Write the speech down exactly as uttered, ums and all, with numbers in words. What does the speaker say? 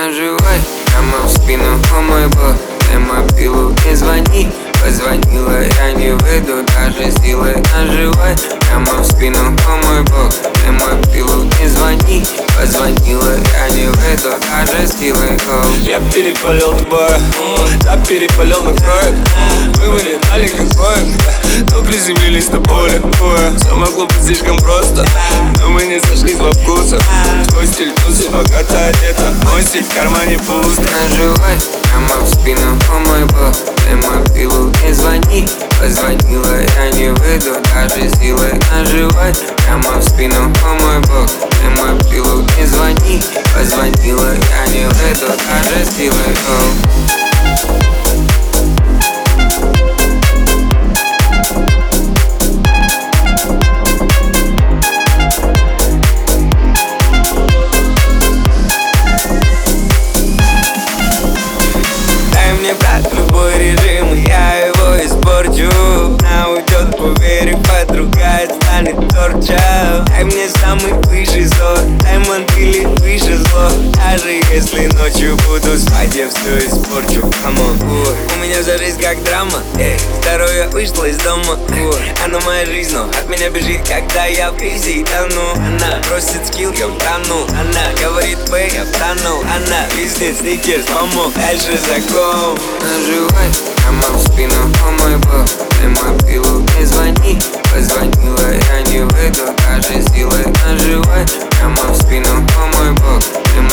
Наживай прямо в спину, о мой бог. Ты мобилу не звони. Позвонила, я не выйду даже силой. Наживай прямо в спину, о мой бог. Ты мобилу не звони. Позвонила, я не выйду даже силой. Оу. Я перепалил тобой, я перепалил на кровь. Мы вылетали как воин, но приземлились на поле. Все могло быть слишком просто, но мы не сошлись во вкусах. Твой стиль тусы, богато одета, мой стиль в кармане пуст. Наживай прямо в спину, о мой бог. Ты мобилу не звони. Позвонила, я не выйду даже силой. Наживай прямо в спину, о мой бог. Ты мобилу не звони. Позвонила, я не выйду даже силой. Оу. Брат, любой режим, и я его испорчу. Она уйдет, поверив, подругает, станет торча. Дай мне самый высший сорт, даймонд или выше зло. Даже если ночью буду спать, я все испорчу. Камон, у меня вся жизнь как драма. Эй, здоровье вышло из дома. Ой, она моя жизнь, но от меня бежит, когда я в кризе тону. Она просит скилл, я утону. Она говорит бэй, я втонул. Она бизнес, сникерс, помог, дальше закон. Наживай прямо в спину, о мой бог. Ты мобилу не звони. Позвонила, я не выйду даже силой. Наживай прямо в спину, о мой бог. Ты